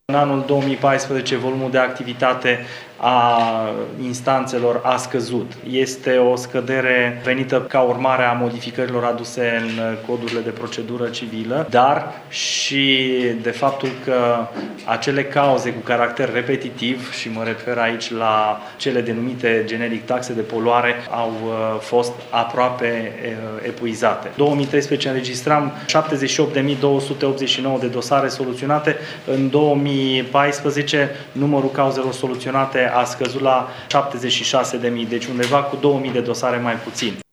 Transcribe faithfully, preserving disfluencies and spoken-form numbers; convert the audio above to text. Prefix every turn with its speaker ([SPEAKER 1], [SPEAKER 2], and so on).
[SPEAKER 1] În anul două mii paisprezece, volumul de activitate a instanțelor a scăzut. Este o scădere venită ca urmare a modificărilor aduse în codurile de procedură civilă, dar și de faptul că acele cauze cu caracter repetitiv, și mă refer aici la cele denumite generic taxe de poluare, au fost aproape epuizate. În două mii treisprezece înregistram șaptezeci și opt de mii două sute optzeci și nouă de dosare soluționate. În două mii paisprezece numărul cauzelor soluționate a scăzut la șaptezeci și șase de mii, deci undeva cu două mii de dosare mai puțin.